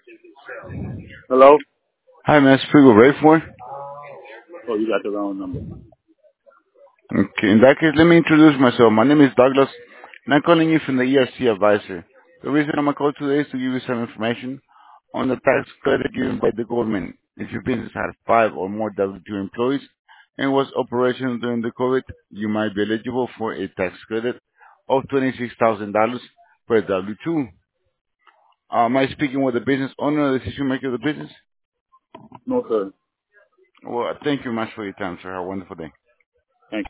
Hello? Hi, may I speak with Rayford? Oh, you got the wrong number. Okay, in that case, let me introduce myself. My name is Douglas, and I'm calling you from the ERC Advisor. The reason I'm call today is to give you some information on the tax credit given by the government. If your business has 5 or more W-2 employees and was operational during the COVID, you might be eligible for a tax credit of $26,000 per W-2. Am I speaking with the business owner or the decision maker of the business? No, sir. Well, thank you much for your time, sir. Have a wonderful day.